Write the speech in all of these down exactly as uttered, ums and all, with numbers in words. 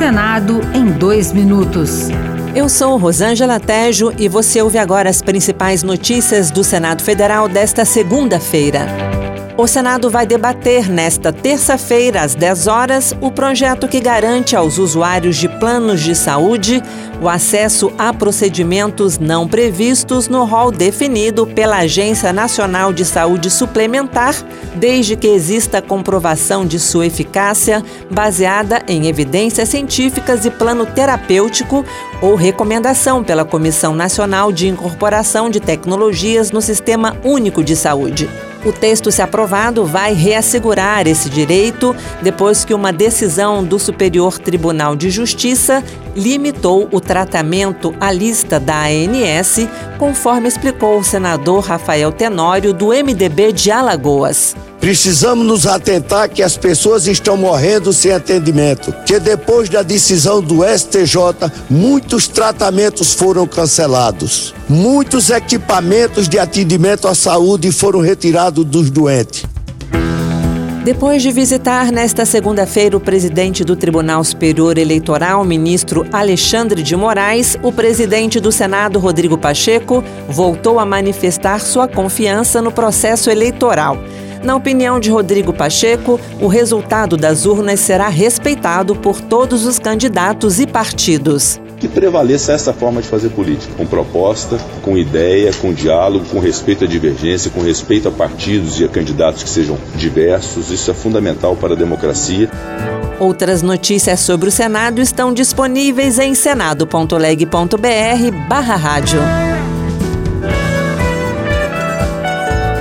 Senado em dois minutos. Eu sou Rosângela Tejo e você ouve agora as principais notícias do Senado Federal desta segunda-feira. O Senado vai debater nesta terça-feira, às dez horas, o projeto que garante aos usuários de planos de saúde o acesso a procedimentos não previstos no rol definido pela Agência Nacional de Saúde Suplementar, desde que exista comprovação de sua eficácia baseada em evidências científicas e plano terapêutico ou recomendação pela Comissão Nacional de Incorporação de Tecnologias no Sistema Único de Saúde. O texto, se aprovado, vai reassegurar esse direito depois que uma decisão do Superior Tribunal de Justiça limitou o tratamento à lista da A N S, conforme explicou o senador Rafael Tenório, do M D B de Alagoas. Precisamos nos atentar que as pessoas estão morrendo sem atendimento, que depois da decisão do S T J, muitos tratamentos foram cancelados. Muitos equipamentos de atendimento à saúde foram retirados dos doentes. Depois de visitar nesta segunda-feira o presidente do Tribunal Superior Eleitoral, ministro Alexandre de Moraes, o presidente do Senado, Rodrigo Pacheco, voltou a manifestar sua confiança no processo eleitoral. Na opinião de Rodrigo Pacheco, o resultado das urnas será respeitado por todos os candidatos e partidos. Que prevaleça essa forma de fazer política, com proposta, com ideia, com diálogo, com respeito à divergência, com respeito a partidos e a candidatos que sejam diversos. Isso é fundamental para a democracia. Outras notícias sobre o Senado estão disponíveis em senado ponto leg ponto br barra rádio.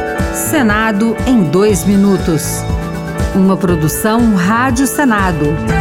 Senado em dois minutos. Uma produção Rádio Senado.